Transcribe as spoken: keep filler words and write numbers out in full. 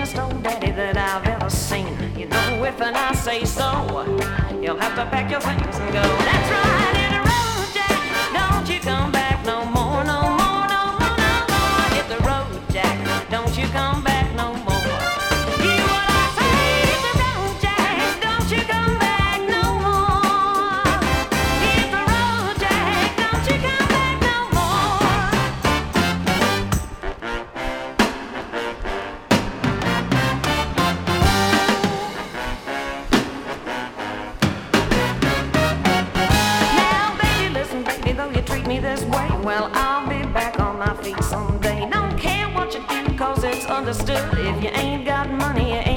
finest old daddy that I've ever seen. You know, if and I say so, you'll have to pack your things and go. That's right, hit the road, Jack. Don't you come back no more, no more, no more, no more. Hit the road, Jack. Don't you come back no more. Hear what I say, hit the road, Jack. Don't you come back no more. Hit the road, Jack. Don't you come back no more. Now, baby, listen, baby, though you treat me this way, well, I'll be back on my feet someday. Don't care what you do, cause it's understood. If you ain't got money, you